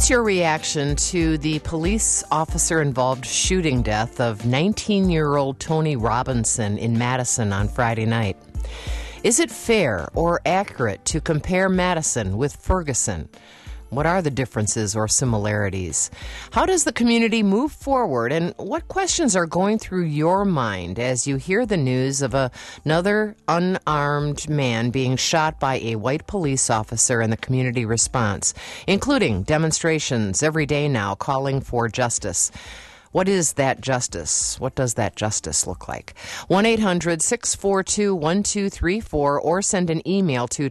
What's your reaction to the police officer-involved shooting death of 19-year-old Tony Robinson in Madison on Friday night? Is it fair or accurate to compare Madison with Ferguson? What are the differences or similarities? How does the community move forward, and what questions are going through your mind as you hear the news of another unarmed man being shot by a white police officer and the community response, including demonstrations every day now calling for justice? What is that justice? What does that justice look like? 1-800-642-1234 or send an email to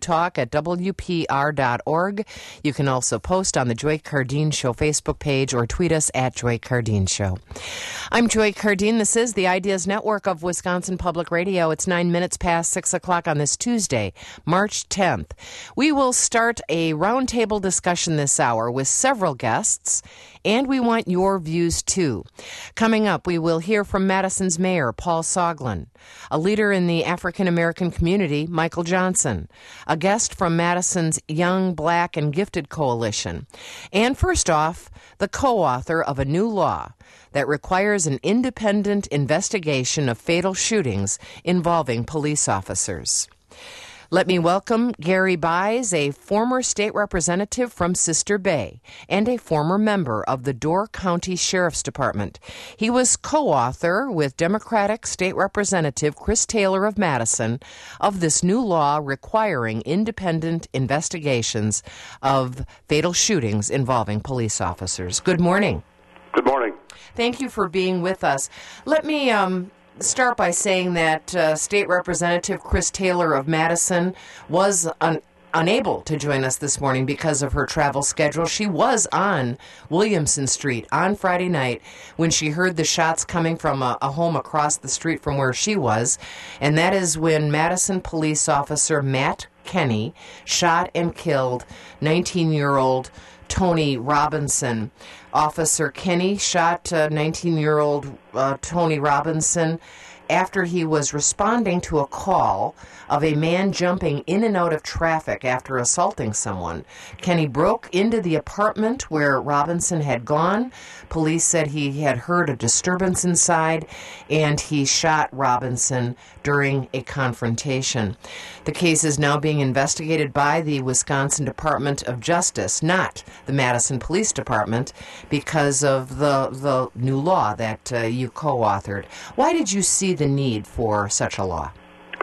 talk@wpr.org. You can also post on the Joy Cardeen Show Facebook page or tweet us at Joy Cardeen Show. I'm Joy Cardeen. This is the Ideas Network of Wisconsin Public Radio. It's 9 minutes past 6 o'clock on this Tuesday, March 10th. We will start a roundtable discussion this hour with several guests, and we want your views too. Coming up, we will hear from Madison's mayor, Paul Soglin, a leader in the African American community, Michael Johnson, a guest from Madison's Young, Black, and Gifted Coalition, and first off, the co-author of a new law that requires an independent investigation of fatal shootings involving police officers. Let me welcome Gary Buys, a former state representative from Sister Bay and a former member of the Door County Sheriff's Department. He was co-author with Democratic State Representative Chris Taylor of Madison of this new law requiring independent investigations of fatal shootings involving police officers. Good morning. Good morning. Thank you for being with us. Let me start by saying that State Representative Chris Taylor of Madison was unable to join us this morning because of her travel schedule. She was on Williamson Street on Friday night when she heard the shots coming from a home across the street from where she was, and that is when Madison police officer Matt Kenny shot and killed 19-year-old Tony Robinson. Officer Kenny shot 19-year-old Tony Robinson after he was responding to a call of a man jumping in and out of traffic after assaulting someone. Kenny broke into the apartment where Robinson had gone. Police said he had heard a disturbance inside, and he shot Robinson during a confrontation. The case is now being investigated by the Wisconsin Department of Justice, not the Madison Police Department, because of the new law that you co-authored. Why did you see the need for such a law?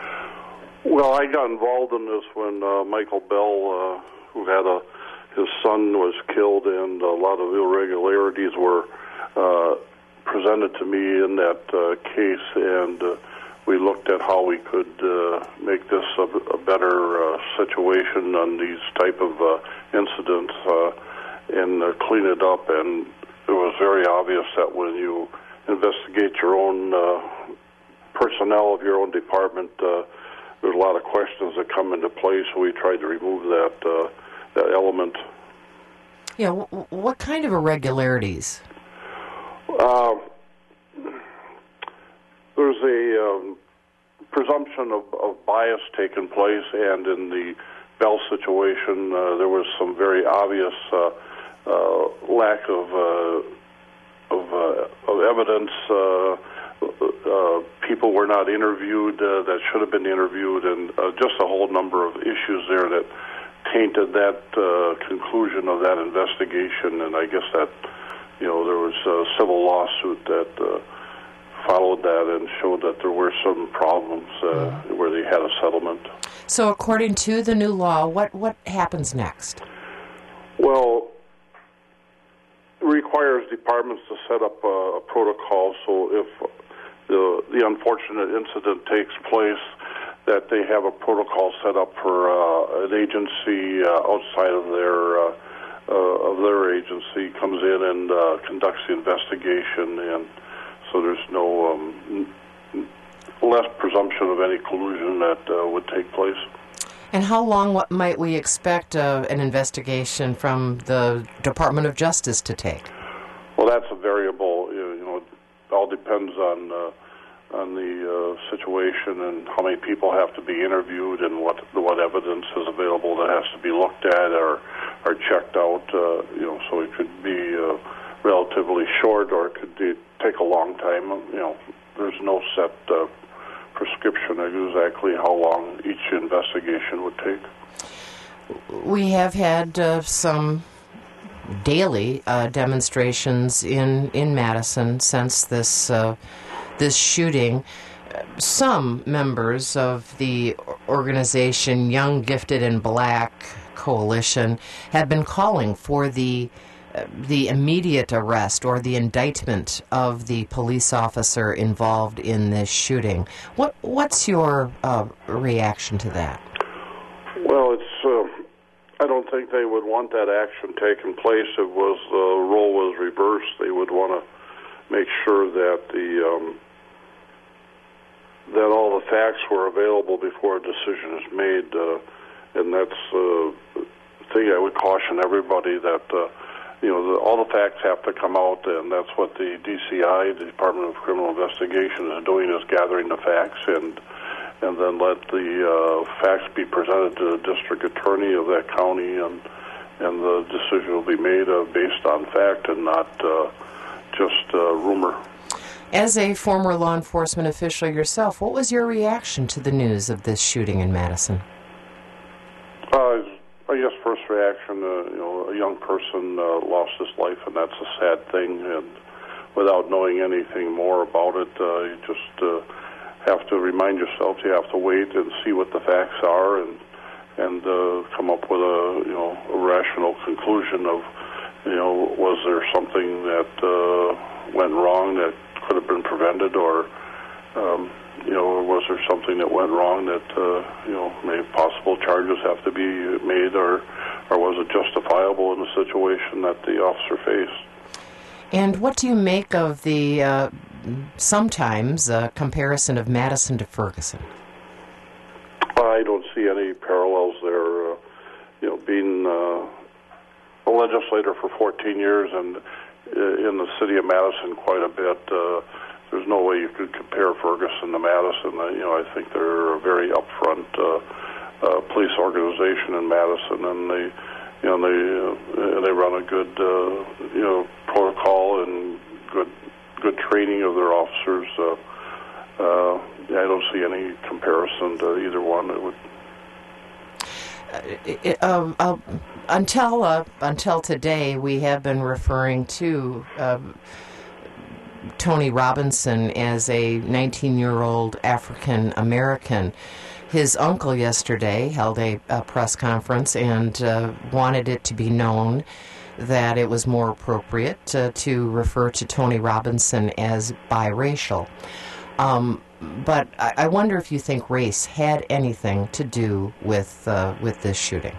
Well, I got involved in this when Michael Bell, who had his son was killed, and a lot of irregularities were presented to me in that case, and we looked at how we could make this a better situation on these type of incidents and clean it up. And it was very obvious that when you investigate your own personnel of your own department, there's a lot of questions that come into play, so we tried to remove that element. Yeah, what kind of irregularities? There's a presumption of bias taking place, and in the Bell situation, there was some very obvious lack of evidence. People were not interviewed that should have been interviewed, and just a whole number of issues there that tainted that conclusion of that investigation. And I guess that, there was a civil lawsuit that followed that and showed that there were some problems where they had a settlement. So according to the new law, what happens next? Well, it requires departments to set up a protocol, so if the unfortunate incident takes place, that they have a protocol set up for an agency outside of their agency comes in and conducts the investigation, and so there's no less presumption of any collusion that would take place. And how long might we expect an investigation from the Department of Justice to take? Well, that's a variable. It all depends on situation and how many people have to be interviewed and what evidence is available that has to be looked at or checked out. So it could be relatively short or it could take a long time. There's no set prescription of exactly how long each investigation would take. We have had some daily demonstrations in Madison since this shooting. Some members of the organization Young, Gifted, and Black Coalition have been calling for the immediate arrest or the indictment of the police officer involved in this shooting. What's your reaction to that? Well, I don't think they would want that action taking place if the role was reversed. They would want to make sure that that all the facts were available before a decision is made, and that's the thing I would caution everybody that all the facts have to come out, and that's what the DCI, the Department of Criminal Investigation, is doing, is gathering the facts and then let the facts be presented to the district attorney of that county, and the decision will be made based on fact and not just rumor. As a former law enforcement official yourself, what was your reaction to the news of this shooting in Madison? I guess first reaction, a young person lost his life, and that's a sad thing. And without knowing anything more about it, you just have to remind yourself you have to wait and see what the facts are, and come up with a rational conclusion of was there something that went wrong that could have been prevented, or was there something that went wrong that maybe possible charges have to be made, or was it justifiable in the situation that the officer faced? And what do you make of the sometimes comparison of Madison to Ferguson? I don't see any parallels there. Being a legislator for 14 years and in the city of Madison quite a bit, there's no way you could compare Ferguson to Madison. I think they're a very upfront police organization in Madison, and they run a good protocol and good training of their officers. I don't see any comparison to either one. Until today, we have been referring to Tony Robinson as a 19-year-old African American. His uncle yesterday held a press conference and wanted it to be known that it was more appropriate to refer to Tony Robinson as biracial. But I wonder if you think race had anything to do with this shooting.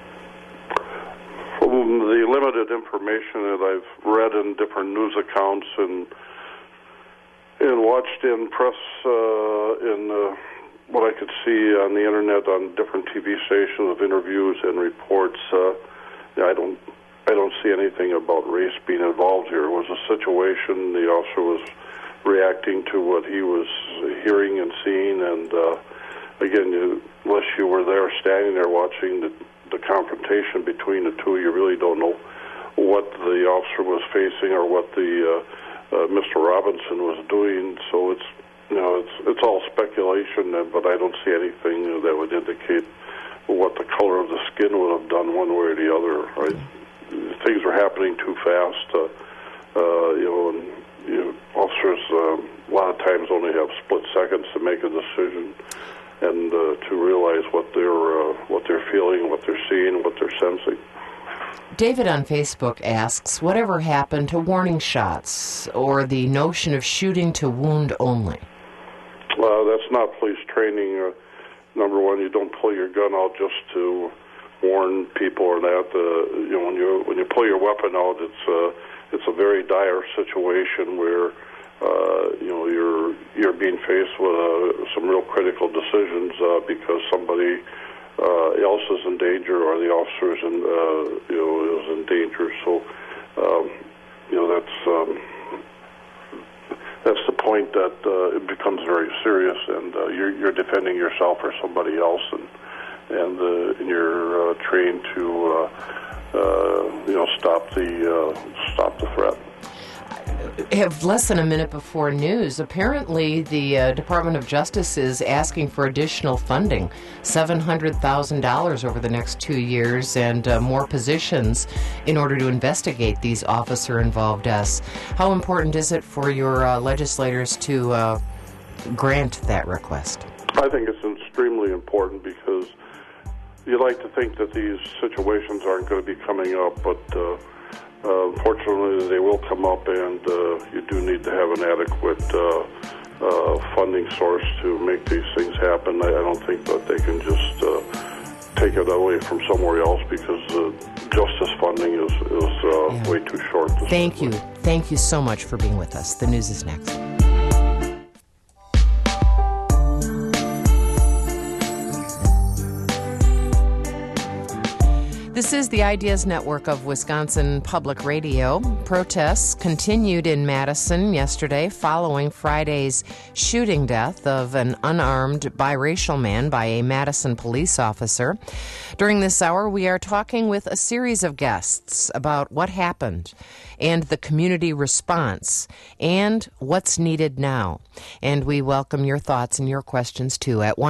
From the limited information that I've read in different news accounts and watched in press, in what I could see on the internet on different TV stations of interviews and reports, I don't see anything about race being involved here. It was a situation. The officer was reacting to what he was hearing and seeing, and again, unless you were there standing there watching the confrontation between the two, you really don't know what the officer was facing or what the Mr. Robinson was doing. So it's all speculation, but I don't see anything that would indicate what the color of the skin would have done one way or the other. Right? Things are happening too fast, and officers a lot of times only have split seconds to make a decision and to realize what they're feeling, what they're seeing, what they're sensing. David on Facebook asks, whatever happened to warning shots or the notion of shooting to wound only? That's not police training. Number one, you don't pull your gun out just to warn people or that. When you pull your weapon out, it's a very dire situation where you're being faced with some real critical decisions because somebody else is in danger or the officer is in danger. So that's the point that it becomes very serious, and you're defending yourself or somebody else, and you're trained to stop the threat. Have less than a minute before news. Apparently, the Department of Justice is asking for additional funding, $700,000 over the next 2 years, and more positions in order to investigate these officer-involved deaths. How important is it for your legislators to grant that request? I think it's extremely important because you like to think that these situations aren't going to be coming up, but unfortunately, they will come up, and you do need to have an adequate funding source to make these things happen. I don't think that they can just take it away from somewhere else because justice funding is way too short. Thank you. Thank you so much for being with us. The news is next. This is the Ideas Network of Wisconsin Public Radio. Protests continued in Madison yesterday following Friday's shooting death of an unarmed biracial man by a Madison police officer. During this hour, we are talking with a series of guests about what happened and the community response and what's needed now. And we welcome your thoughts and your questions, too, at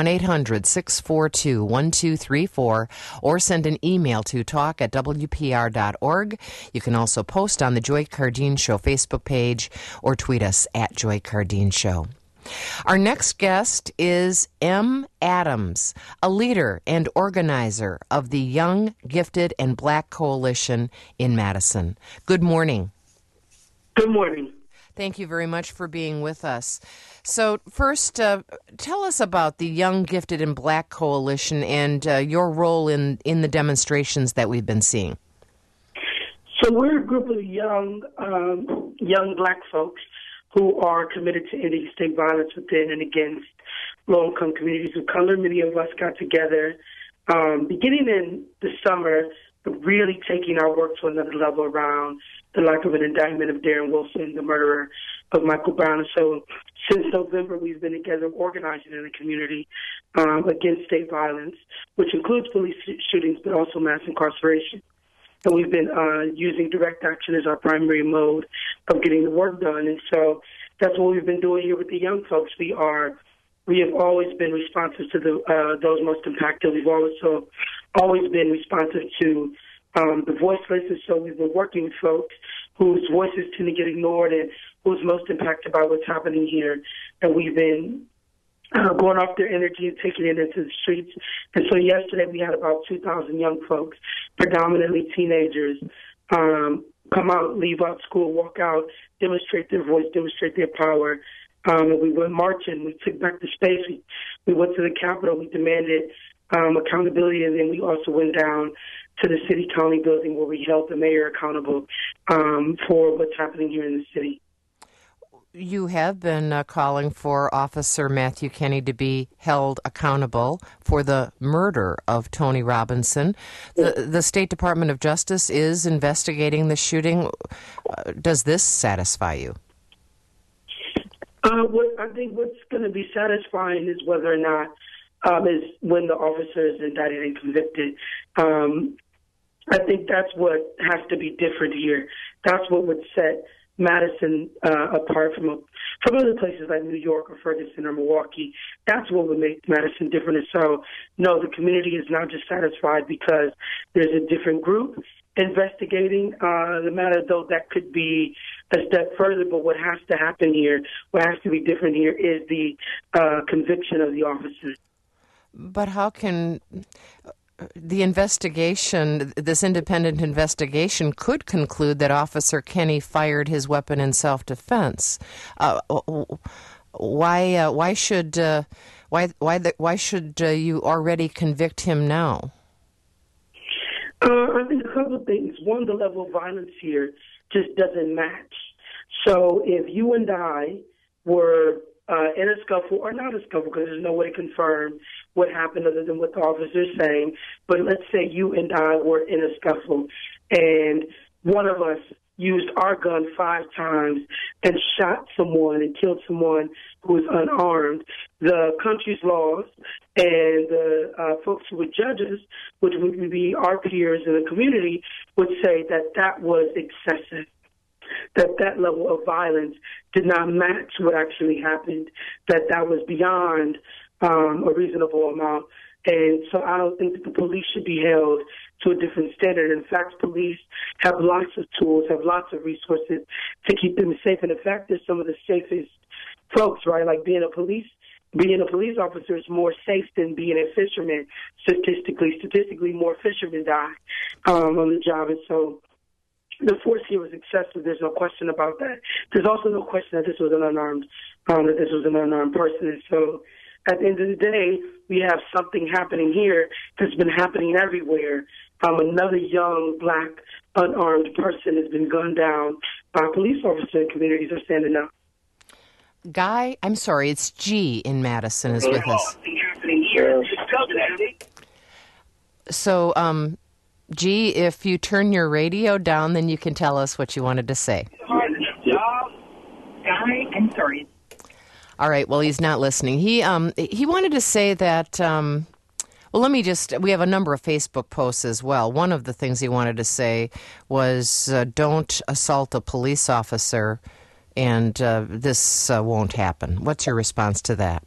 1-800-642-1234 or send an email to talk@wpr.org. You can also post on the Joy Cardine Show Facebook page or tweet us at Joy Cardine Show. Our next guest is M. Adams, a leader and organizer of the Young, Gifted, and Black Coalition in Madison. Good morning. Good morning. Thank you very much for being with us. So first, tell us about the Young, Gifted, and Black Coalition and your role in the demonstrations that we've been seeing. So we're a group of young Black folks who are committed to ending state violence within and against low-income communities of color. Many of us got together beginning in the summer, really taking our work to another level around the lack of an indictment of Darren Wilson, the murderer of Michael Brown. And so since November, we've been together organizing in the community against state violence, which includes police shootings, but also mass incarceration. And we've been using direct action as our primary mode of getting the work done. And so that's what we've been doing here with the young folks. We have always been responsive to those most impacted. We've also always been responsive to the voiceless. And so we've been working with folks whose voices tend to get ignored and who's most impacted by what's happening here. And we've been going off their energy and taking it into the streets. And so yesterday we had about 2,000 young folks, predominantly teenagers, come out, leave out school, walk out, demonstrate their voice, demonstrate their power. And we went marching. We took back the space. We went to the Capitol. We demanded accountability, and then we also went down to the city-county building where we held the mayor accountable for what's happening here in the city. You have been calling for Officer Matthew Kenney to be held accountable for the murder of Tony Robinson. The State Department of Justice is investigating the shooting. Does this satisfy you? I think what's going to be satisfying is whether or not is when the officer is indicted and convicted. I think that's what has to be different here. That's what would set Madison apart from other places like New York or Ferguson or Milwaukee. That's what would make Madison different. And so, no, the community is not just satisfied because there's a different group investigating the matter, though that could be a step further. But what has to happen here, what has to be different here is the conviction of the officers. But how can the investigation, this independent investigation, could conclude that Officer Kenney fired his weapon in self-defense? Why should you already convict him now? I think a couple of things. One, the level of violence here just doesn't match. So if you and I were in a scuffle or not a scuffle, because there's no way to confirm what happened other than what the officer is saying, but let's say you and I were in a scuffle and one of us used our gun 5 times and shot someone and killed someone who was unarmed, the country's laws and the folks who would judge us, which would be our peers in the community, would say that that was excessive, that that level of violence did not match what actually happened, that that was beyond a reasonable amount. And so I don't think that the police should be held to a different standard. In fact, police have lots of tools, have lots of resources to keep them safe. And in fact, they're some of the safest folks, right? Like being a police officer is more safe than being a fisherman. Statistically, more fishermen die on the job. And so the force here was excessive. There's no question about that. There's also no question that this was an unarmed person. And so at the end of the day, we have something happening here that's been happening everywhere. Another young, black, unarmed person has been gunned down by a police officer, and communities are standing up. Guy, I'm sorry, it's G in Madison is with us. So, G, if you turn your radio down, then you can tell us what you wanted to say. Guy, I'm sorry. All right, well, he's not listening. He wanted to say that, we have a number of Facebook posts as well. One of the things he wanted to say was don't assault a police officer, and this won't happen. What's your response to that?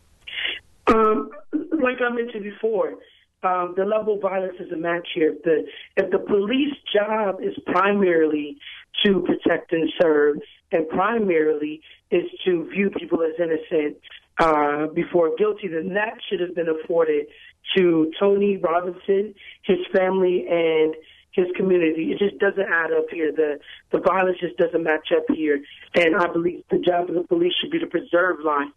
Like I mentioned before, the level of violence is a match here. If the police job is primarily to protect and serve, and primarily is to view people as innocent before guilty, then that should have been afforded to Tony Robinson, his family, and his community. It just doesn't add up here. The violence just doesn't match up here. And I believe the job of the police should be to preserve life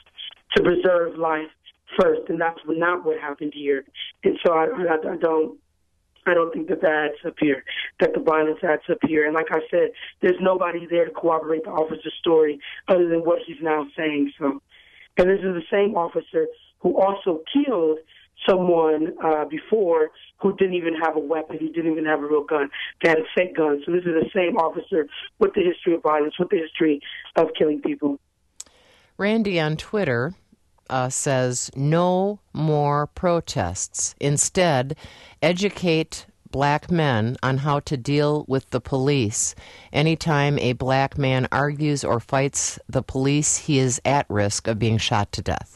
first, and that's not what happened here. And so I don't think that adds up here, that the violence adds up here. And like I said, there's nobody there to corroborate the officer's story other than what he's now saying. So, and this is the same officer who also killed someone before who didn't even have a weapon. He didn't even have a real gun. They had a fake gun. So this is the same officer with the history of violence, with the history of killing people. Randy on Twitter says, no more protests. Instead, educate black men on how to deal with the police. Anytime a black man argues or fights the police, he is at risk of being shot to death.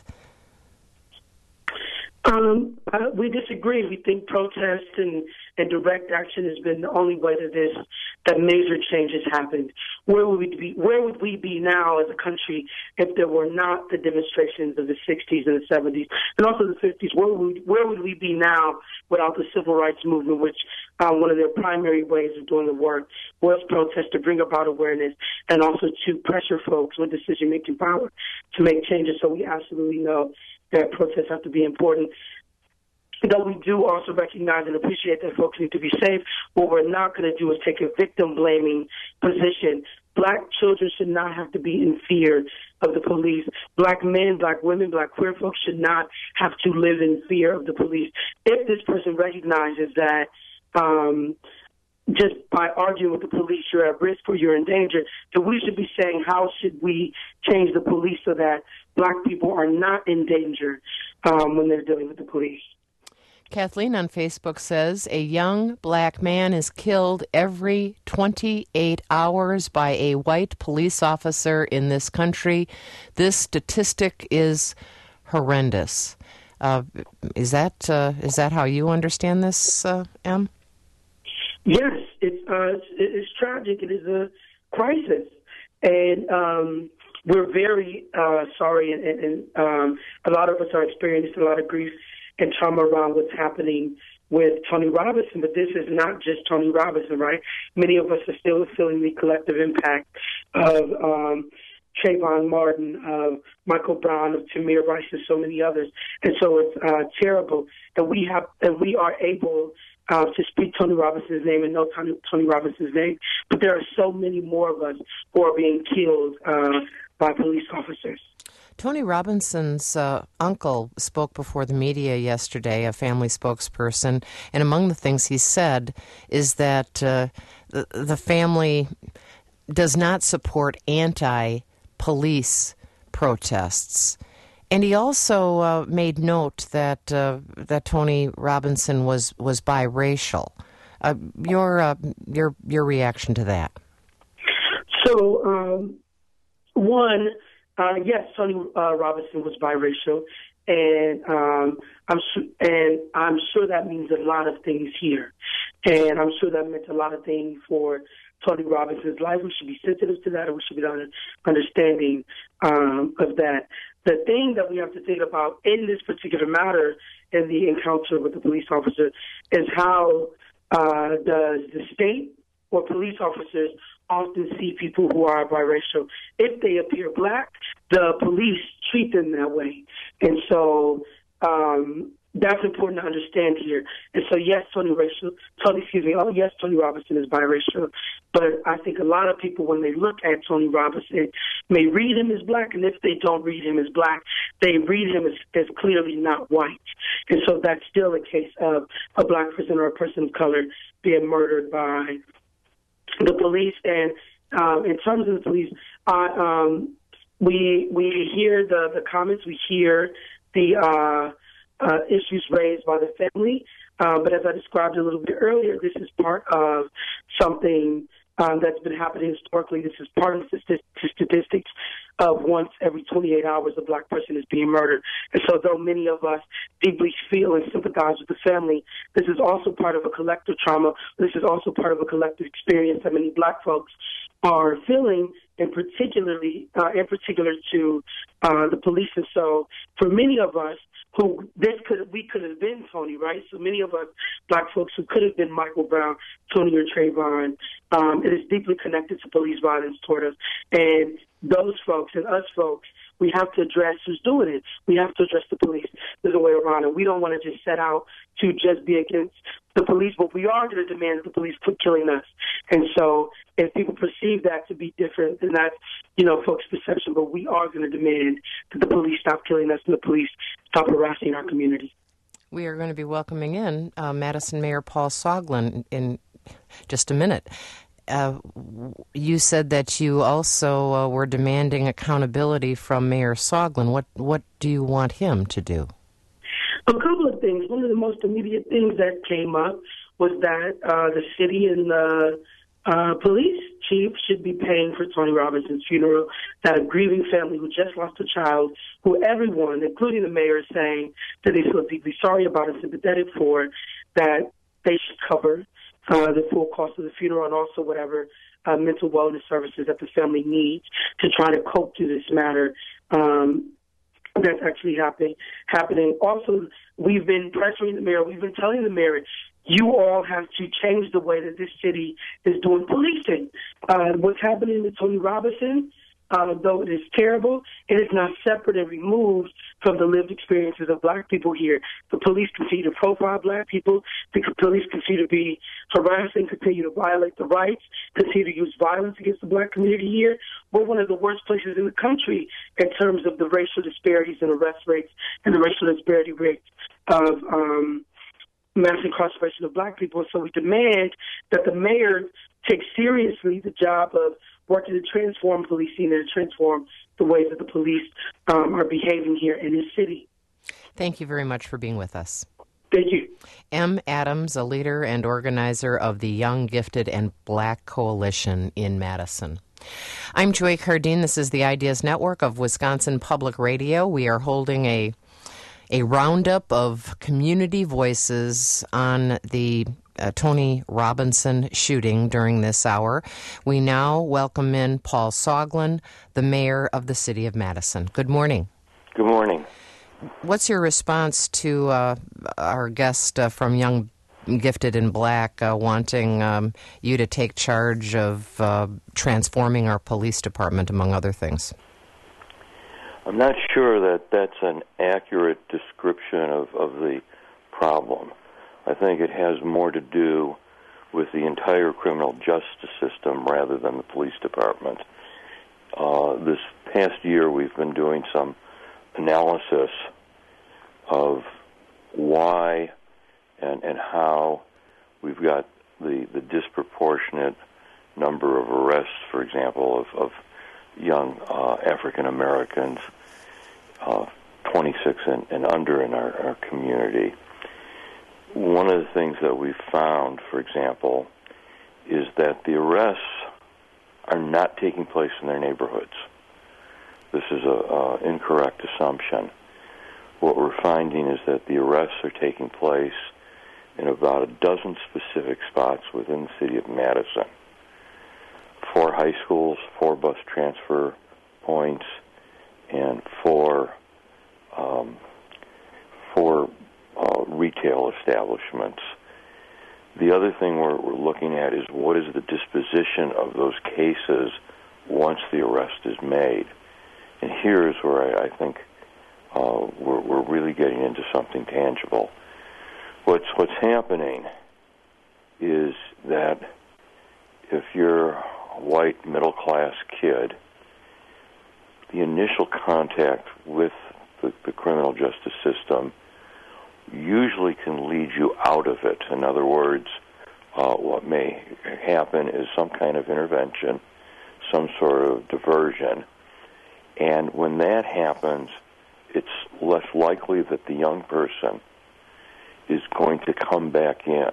We disagree. We think protest and direct action has been the only way that major change has happened. Where would we be now as a country if there were not the demonstrations of the 60s and the 70s and also the 50s? Where would we be now without the civil rights movement, which one of their primary ways of doing the work was protest to bring about awareness and also to pressure folks with decision-making power to make changes. So we absolutely know that protests have to be important. Though we do also recognize and appreciate that folks need to be safe, what we're not going to do is take a victim-blaming position. Black children should not have to be in fear of the police. Black men, black women, black queer folks should not have to live in fear of the police. If this person recognizes that just by arguing with the police you're at risk or you're in danger, then we should be saying how should we change the police so that black people are not in danger when they're dealing with the police. Kathleen on Facebook says, a young black man is killed every 28 hours by a white police officer in this country. This statistic is horrendous. Is that how you understand this, Em? Yes, it's tragic. It is a crisis. And we're very sorry, and a lot of us are experiencing a lot of grief and trauma around what's happening with Tony Robinson, but this is not just Tony Robinson, right? Many of us are still feeling the collective impact of Trayvon Martin, of Michael Brown, of Tamir Rice, and so many others. And so it's terrible that we are able to speak Tony Robinson's name and know Tony Robinson's name, but there are so many more of us who are being killed by police officers. Tony Robinson's uncle spoke before the media yesterday, a family spokesperson, and among the things he said is that the family does not support anti-police protests. And he also made note that Tony Robinson was biracial. Your reaction to that? So, yes, Tony Robinson was biracial, and I'm sure that means a lot of things here, and I'm sure that meant a lot of things for Tony Robinson's life. We should be sensitive to that, and we should be understanding of that. The thing that we have to think about in this particular matter, in the encounter with the police officer, is how does the state or police officers often see people who are biracial. If they appear black, the police treat them that way. And so that's important to understand here. And so, yes, Tony Robinson is biracial. But I think a lot of people, when they look at Tony Robinson, may read him as black. And if they don't read him as black, they read him as clearly not white. And so that's still a case of a black person or a person of color being murdered by the police. And in terms of the police, we hear the comments, we hear the issues raised by the family. But as I described a little bit earlier, this is part of something that's been happening historically. This is part of the statistics of once every 28 hours a black person is being murdered. And so though many of us deeply feel and sympathize with the family, this is also part of a collective trauma. This is also part of a collective experience that many black folks are feeling, in particular to the police. And so for many of us, we could have been Tony, right? So many of us black folks who could have been Michael Brown, Tony, or Trayvon, it is deeply connected to police violence toward us. And those folks and us folks, we have to address who's doing it. We have to address the police. There's a way around it. We don't want to just set out to just be against the police, but we are going to demand that the police quit killing us. And so if people perceive that to be different, then that's, folks' perception, but we are going to demand that the police stop killing us and the police stop harassing our community. We are going to be welcoming in Madison Mayor Paul Soglin in just a minute. You said that you also were demanding accountability from Mayor Soglin. What do you want him to do? A couple of things. One of the most immediate things that came up was that the city and the police chief should be paying for Tony Robinson's funeral, that a grieving family who just lost a child, who everyone, including the mayor, is saying that they feel deeply sorry about and sympathetic for, that they should cover the full cost of the funeral and also whatever mental wellness services that the family needs to try to cope through this matter that's actually happening. Also, we've been pressuring the mayor. We've been telling the mayor, you all have to change the way that this city is doing policing. What's happening to Tony Robinson, though it is terrible, it is not separate and removed from the lived experiences of black people here. The police continue to profile black people. The police continue to be harassing, continue to violate the rights, continue to use violence against the black community here. We're one of the worst places in the country in terms of the racial disparities and arrest rates and the racial disparity rates of mass incarceration of black people. So we demand that the mayor take seriously the job of working to transform policing and transform the way that the police are behaving here in this city. Thank you very much for being with us. Thank you. M. Adams, a leader and organizer of the Young, Gifted, and Black Coalition in Madison. I'm Joy Cardine. This is the Ideas Network of Wisconsin Public Radio. We are holding a roundup of community voices on the Tony Robinson shooting during this hour. We now welcome in Paul Soglin, the mayor of the city of Madison. Good morning. Good morning. What's your response to our guest from Young, Gifted, and Black wanting you to take charge of transforming our police department, among other things? I'm not sure that that's an accurate description of the problem. I think it has more to do with the entire criminal justice system rather than the police department. This past year we've been doing some analysis of why and how we've got the disproportionate number of arrests, for example, of young African Americans, 26 and under in our community. One of the things that we've found, for example, is that the arrests are not taking place in their neighborhoods. This is an incorrect assumption. What we're finding is that the arrests are taking place in about a dozen specific spots within the city of Madison. 4 high schools, 4 bus transfer points, and 4 retail establishments. The other thing we're looking at is what is the disposition of those cases once the arrest is made. And here's where I think we're really getting into something tangible. What's happening is that if you're a white middle-class kid, the initial contact with the criminal justice system usually can lead you out of it. In other words, what may happen is some kind of intervention, some sort of diversion. And when that happens, it's less likely that the young person is going to come back in.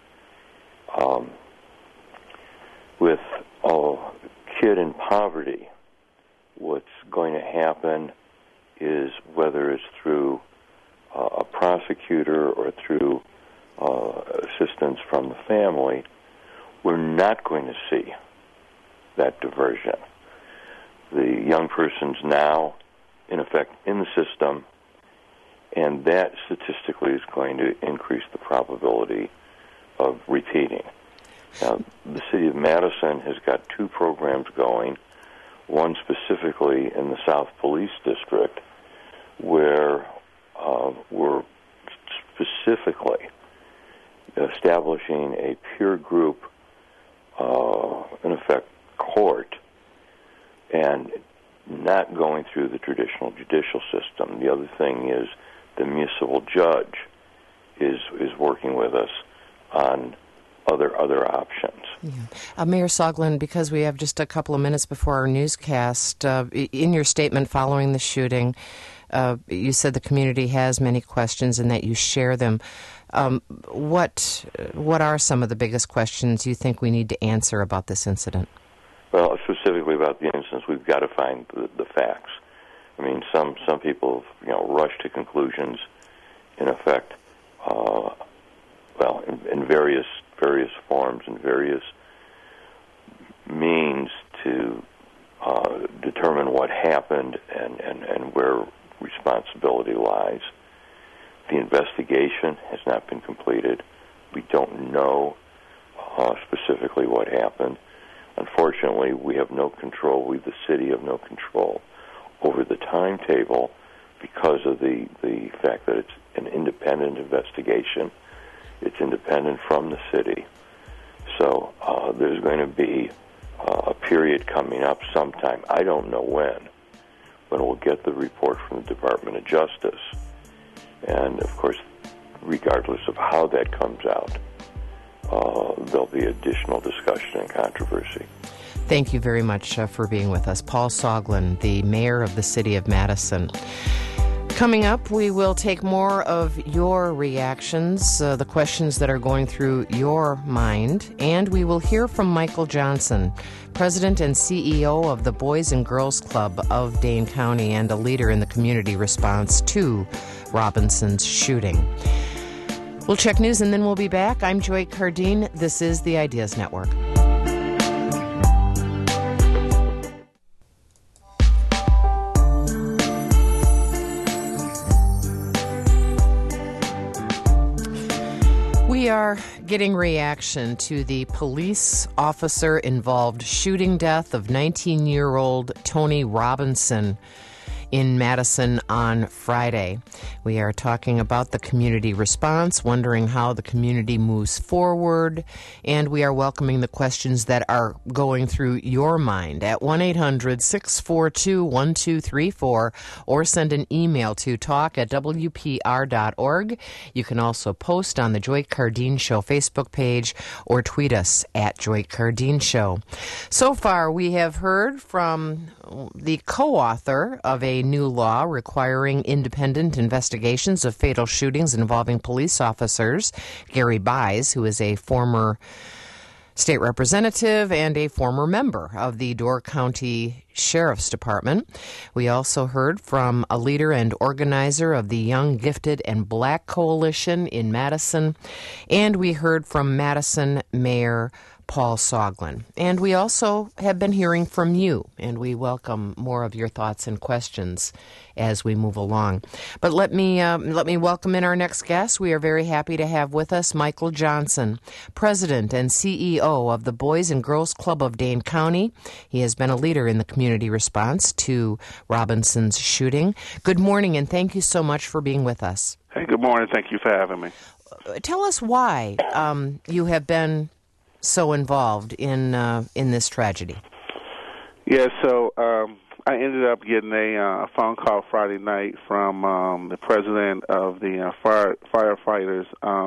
With a kid in poverty, what's going to happen is, whether it's through a prosecutor or through assistance from the family, we're not going to see that diversion. The young person's now, in effect, in the system, and that statistically is going to increase the probability of repeating. Now, the city of Madison has got 2 programs going, one specifically in the South Police District, where we're specifically establishing a peer group, in effect, court, and not going through the traditional judicial system. The other thing is the municipal judge is working with us on other options. Yeah. Mayor Soglin, because we have just a couple of minutes before our newscast, in your statement following the shooting, you said the community has many questions and that you share them. What are some of the biggest questions you think we need to answer about this incident? Well, specifically about the instance, we've got to find the facts. I mean, some people, rush to conclusions, in effect, in various forms and various means to determine what happened and where responsibility lies. The investigation has not been completed. We don't know specifically what happened. Unfortunately, we have no control. We, the city, have no control over the timetable because of the fact that it's an independent investigation. It's independent from the city. So there's going to be a period coming up sometime, I don't know when we'll get the report from the Department of Justice. And, of course, regardless of how that comes out, there'll be additional discussion and controversy. Thank you very much for being with us. Paul Soglin, the mayor of the city of Madison. Coming up, we will take more of your reactions, the questions that are going through your mind, and we will hear from Michael Johnson, President and CEO of the Boys and Girls Club of Dane County and a leader in the community response to Robinson's shooting. We'll check news and then we'll be back. I'm Joy Cardine. This is the Ideas Network. We are getting reaction to the police officer-involved shooting death of 19-year-old Tony Robinson in Madison on Friday. We are talking about the community response, wondering how the community moves forward, and we are welcoming the questions that are going through your mind at 1-800-642-1234 or send an email to talk@wpr.org. You can also post on the Joy Cardine Show Facebook page or tweet us at Joy Cardine Show. So far, we have heard from the co-author of a new law requiring independent investigations of fatal shootings involving police officers, Gary Buys, who is a former state representative and a former member of the Door County Sheriff's Department. We also heard from a leader and organizer of the Young, Gifted, and Black Coalition in Madison, and we heard from Madison Mayor Paul Soglin. And we also have been hearing from you, and we welcome more of your thoughts and questions as we move along. But let me welcome in our next guest. We are very happy to have with us Michael Johnson, President and CEO of the Boys and Girls Club of Dane County. He has been a leader in the community response to Robinson's shooting. Good morning, and thank you so much for being with us. Hey, good morning. Thank you for having me. Tell us why you have been so involved in this tragedy. Yeah, so I ended up getting a phone call Friday night from the president of the firefighters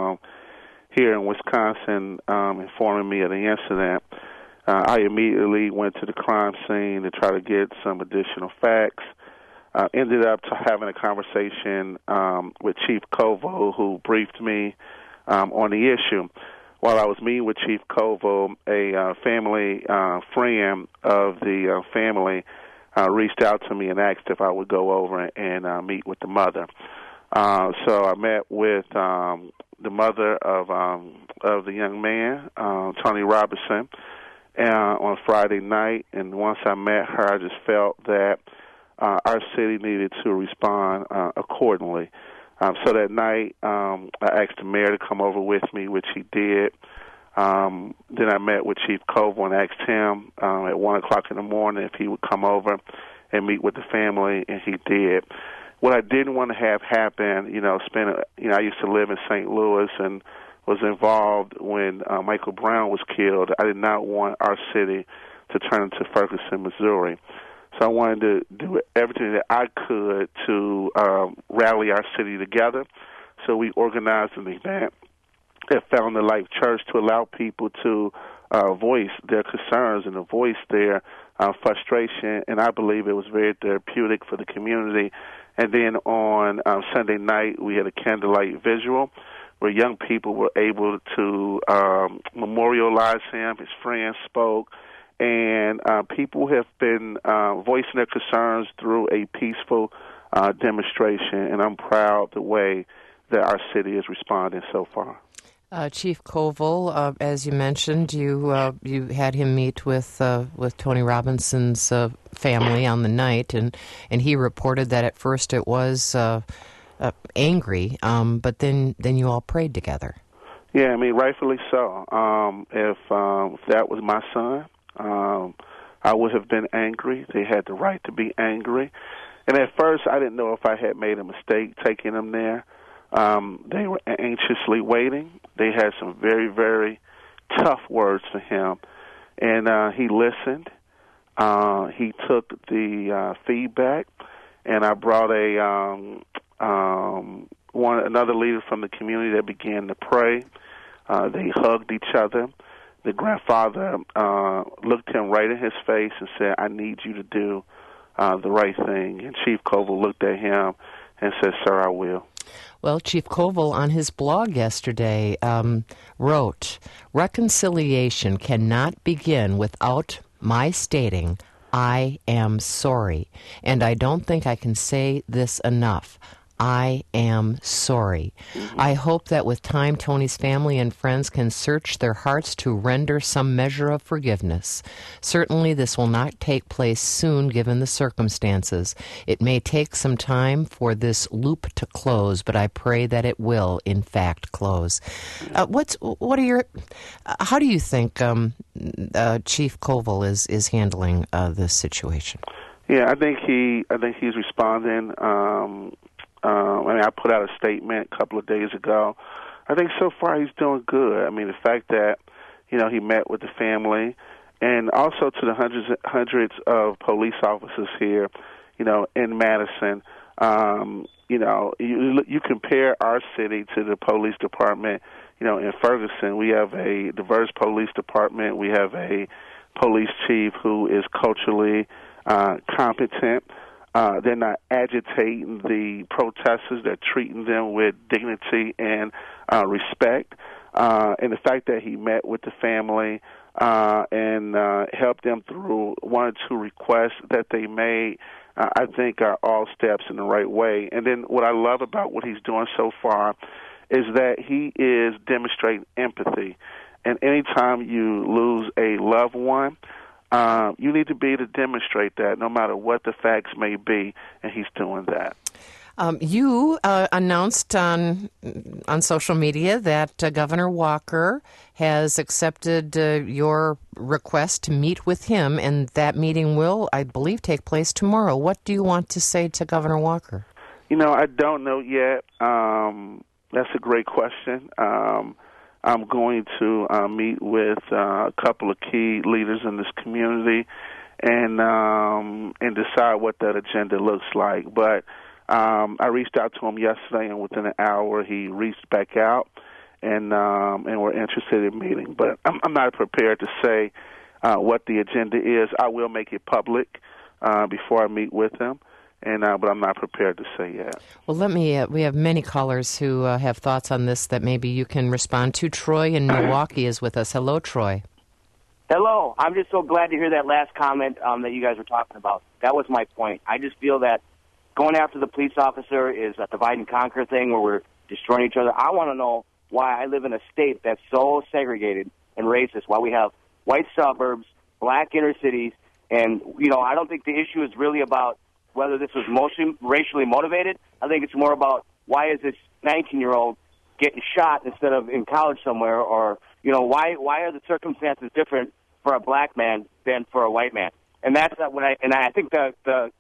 here in Wisconsin informing me of the incident. I immediately went to the crime scene to try to get some additional facts. Ended up having a conversation with Chief Koval, who briefed me on the issue. While I was meeting with Chief Koval, a family friend of the family reached out to me and asked if I would go over and meet with the mother. So I met with the mother of the young man, Tony Robinson, on Friday night. And once I met her, I just felt that our city needed to respond accordingly. So that night, I asked the mayor to come over with me, which he did. Then I met with Chief Koval and asked him at 1 o'clock in the morning if he would come over and meet with the family, and he did. What I didn't want to have happen, I used to live in St. Louis and was involved when Michael Brown was killed. I did not want our city to turn into Ferguson, Missouri. So I wanted to do everything that I could to rally our city together. So we organized an event at Found the Life Church to allow people to voice their concerns and to voice their frustration. And I believe it was very therapeutic for the community. And then on Sunday night, we had a candlelight visual where young people were able to memorialize him. His friends spoke. And people have been voicing their concerns through a peaceful demonstration, and I'm proud the way that our city is responding so far. Chief Koval, as you mentioned, you had him meet with Tony Robinson's family on the night, and he reported that at first it was angry, but then you all prayed together. Yeah, I mean, rightfully so. If that was my son, I would have been angry. They had the right to be angry. And at first, I didn't know if I had made a mistake taking them there. They were anxiously waiting. They had some very, very tough words for him. And he listened. He took the feedback. And I brought another leader from the community that began to pray. They hugged each other. The grandfather looked him right in his face and said, "I need you to do the right thing." And Chief Koval looked at him and said, "Sir, I will." Well, Chief Koval on his blog yesterday wrote, "Reconciliation cannot begin without my stating, 'I am sorry.' And I don't think I can say this enough. I am sorry. I hope that with time, Tony's family and friends can search their hearts to render some measure of forgiveness. Certainly this will not take place soon given the circumstances. It may take some time for this loop to close, but I pray that it will, in fact, close." How do you think Chief Koval is handling this situation? Yeah, I think he's responding. I put out a statement a couple of days ago. I think so far he's doing good. I mean, the fact that he met with the family, and also to the hundreds of police officers here, in Madison. You compare our city to the police department. In Ferguson, we have a diverse police department. We have a police chief who is culturally competent. They're not agitating the protesters. They're treating them with dignity and respect. And the fact that he met with the family and helped them through one or two requests that they made, I think are all steps in the right way. And then what I love about what he's doing so far is that he is demonstrating empathy. And anytime you lose a loved one, you need to be able to demonstrate that no matter what the facts may be, and he's doing that. You announced on social media that Governor Walker has accepted your request to meet with him, and that meeting will, I believe, take place tomorrow. What do you want to say to Governor Walker? I don't know yet. That's a great question. I'm going to meet with a couple of key leaders in this community and decide what that agenda looks like. But I reached out to him yesterday, and within an hour he reached back out, and we're interested in meeting. But I'm not prepared to say what the agenda is. I will make it public before I meet with him. But I'm not prepared to say yet. Well, we have many callers who have thoughts on this that maybe you can respond to. Troy in Milwaukee is with us. Hello, Troy. Hello. I'm just so glad to hear that last comment that you guys were talking about. That was my point. I just feel that going after the police officer is a divide and conquer thing where we're destroying each other. I want to know why I live in a state that's so segregated and racist, why we have white suburbs, black inner cities, and, I don't think the issue is really about whether this was mostly racially motivated. I think it's more about why is this 19-year-old getting shot instead of in college somewhere, or why are the circumstances different for a black man than for a white man? And that's what I think the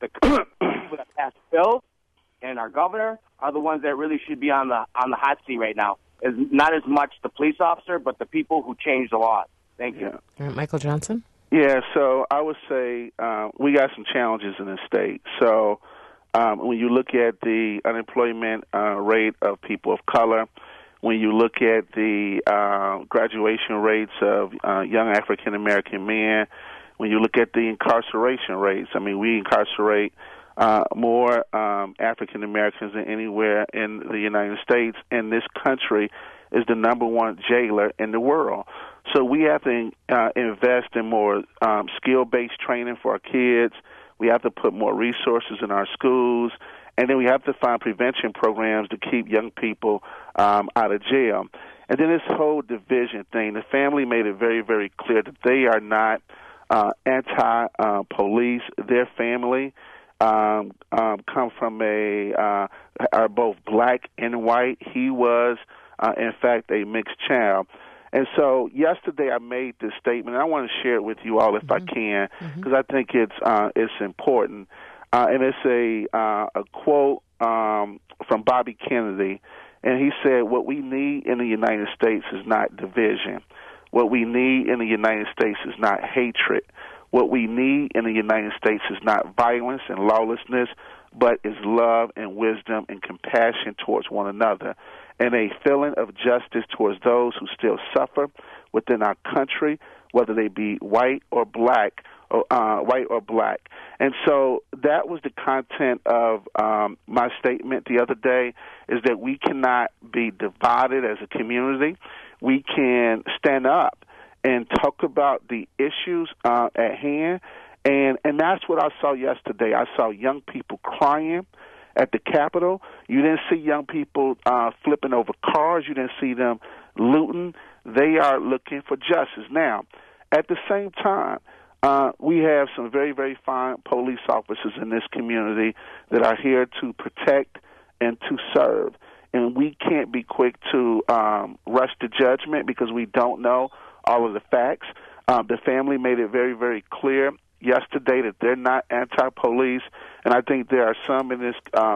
that passed bills and our governor are the ones that really should be on the hot seat right now. Is not as much the police officer, but the people who change the law. Thank you. All right, Michael Johnson. Yeah, so I would say we got some challenges in this state. So when you look at the unemployment rate of people of color, when you look at the graduation rates of young African-American men, when you look at the incarceration rates, we incarcerate more African-Americans than anywhere in the United States, and this country is the number one jailer in the world. So we have to invest in more skill-based training for our kids. We have to put more resources in our schools. And then we have to find prevention programs to keep young people out of jail. And then this whole division thing, the family made it very, very clear that they are not anti-police. Their family come from are both black and white. He was, in fact, a mixed child. And so yesterday I made this statement, and I want to share it with you all if I can, because I think it's important. And it's a quote from Bobby Kennedy, and he said, "What we need in the United States is not division. What we need in the United States is not hatred. What we need in the United States is not violence and lawlessness, but is love and wisdom and compassion towards one another, and a feeling of justice towards those who still suffer within our country, whether they be white or black." And so that was the content of my statement the other day, is that we cannot be divided as a community. We can stand up and talk about the issues at hand, and that's what I saw yesterday. I saw young people crying at the Capitol. You didn't see young people flipping over cars. You didn't see them looting. They are looking for justice. Now, at the same time, we have some very, very fine police officers in this community that are here to protect and to serve. And we can't be quick to rush to judgment because we don't know all of the facts. The family made it very, very clear yesterday that they're not anti-police, and I think there are some in this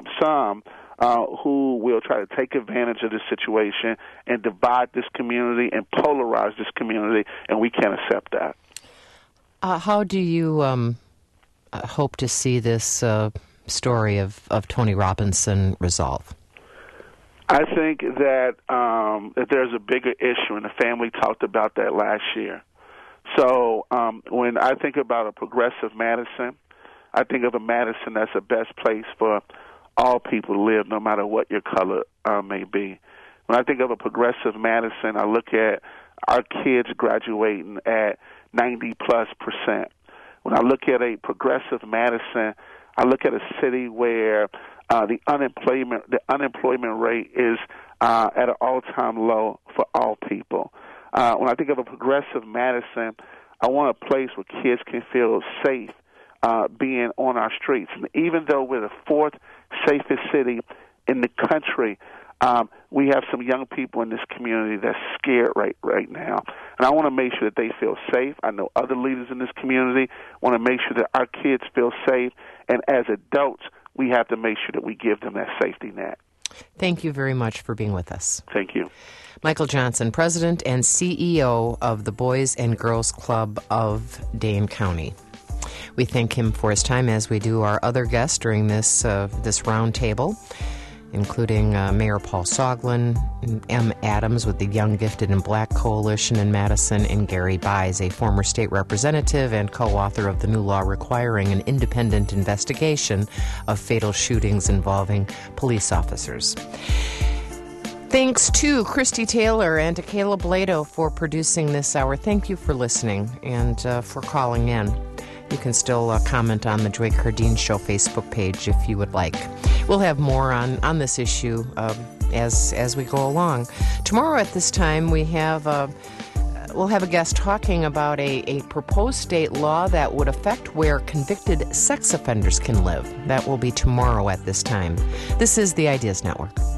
who will try to take advantage of this situation and divide this community and polarize this community, and we can't accept that. How do you hope to see this story of Tony Robinson resolve? I think that that there's a bigger issue, and the family talked about that last year. So when I think about a progressive Madison, I think of a Madison that's the best place for all people to live, no matter what your color may be. When I think of a progressive Madison, I look at our kids graduating at 90+%. When I look at a progressive Madison, I look at a city where the unemployment rate is at an all-time low for all people. When I think of a progressive Madison, I want a place where kids can feel safe being on our streets. And even though we're the fourth safest city in the country, we have some young people in this community that's scared right now. And I want to make sure that they feel safe. I know other leaders in this community want to make sure that our kids feel safe. And as adults, we have to make sure that we give them that safety net. Thank you very much for being with us. Thank you. Michael Johnson, President and CEO of the Boys and Girls Club of Dane County. We thank him for his time, as we do our other guests during this round table, including Mayor Paul Soglin, M. Adams with the Young Gifted and Black Coalition in Madison, and Gary Buys, a former state representative and co-author of the new law requiring an independent investigation of fatal shootings involving police officers. Thanks to Christy Taylor and to Caleb Lado for producing this hour. Thank you for listening and for calling in. You can still comment on the Joy Cardine Show Facebook page if you would like. We'll have more on this issue as we go along. Tomorrow at this time, we'll have a guest talking about a proposed state law that would affect where convicted sex offenders can live. That will be tomorrow at this time. This is the Ideas Network.